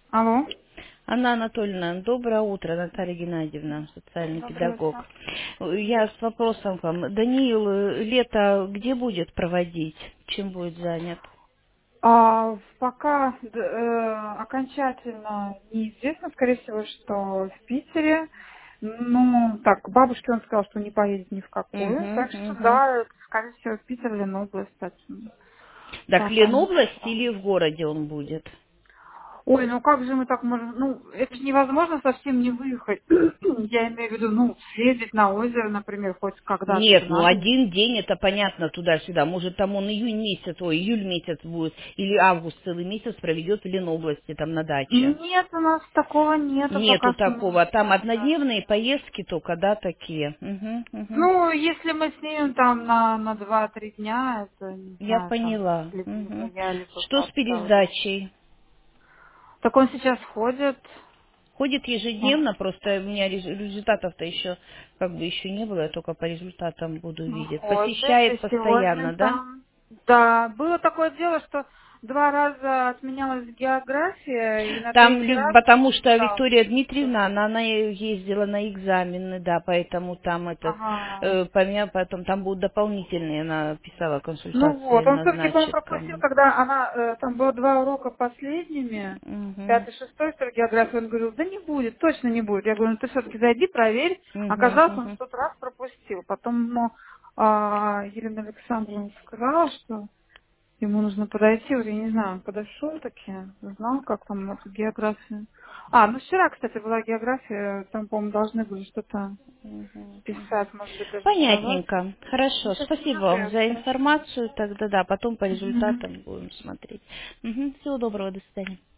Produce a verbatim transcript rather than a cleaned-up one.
Алло. Анна Анатольевна, доброе утро, Наталья Геннадьевна, социальный Доброе педагог. утро. Я с вопросом к вам. Даниил э, лето где будет проводить? Чем будет занят? А, пока д- э, окончательно неизвестно, скорее всего, что в Питере. Ну, так, к бабушке он сказал, что не поедет ни в какую. Угу, Так что угу. да, это, скорее всего, в Питер или Ленобласть. Так, м, Так, пока не Ленобласть сказал. или в городе он будет? Ой, ну как же мы так можем, ну, это же невозможно совсем не выехать. Я имею в виду, ну, съездить на озеро, например, хоть когда-то Нет, же ну надо. один день это понятно туда-сюда. Может там он июнь месяц, ой, июль месяц будет, или август целый месяц проведет в Ленобласти, там на даче. Нет, у нас такого нету Нету пока что. такого. Там Да. однодневные поездки только, да, такие. Угу, угу. Ну, если мы снимем там на, на два-три дня, это, не Я знаю, там, поняла. либо, либо Мгм. я, либо Что с папа, да, вот. пересдачей? Так он сейчас ходит. Ходит Он ежедневно, просто у меня рез- результатов-то еще как бы еще не было, я только по результатам буду видеть. ходит, и Посещает сегодня постоянно, да? там. Да, было такое дело, что два раза отменялась география, и на Там, третий лю- раз потому он что ждал. Виктория Дмитриевна, она, она ездила на экзамены, да, поэтому там этот, Ага. э, помя- потом там будут дополнительные, она писала Ну консультации, вот, он все-таки, по-моему, назначит пропустил, кому. когда она, э, там было два урока последними, Угу, пятый, шестой, что ли, география, он говорил, да не будет, точно не будет. Я говорю, ну ты все-таки зайди, проверь. угу, Оказалось, он в угу. тот раз пропустил. Потом ему а, Елена Александровна сказала, что ему нужно подойти, вот я не знаю, он подошел таки, знал, как там эту географию. А, ну вчера, кстати, была география, там, по-моему, должны были что-то Мгм, мгм. писать, может быть, даже сдавать. Понятненько. Ну, Хорошо. сейчас Спасибо вам посмотрю, за хорошо. информацию. Тогда да, потом по Мгм. результатам будем смотреть. Мгм. Всего доброго. До свидания.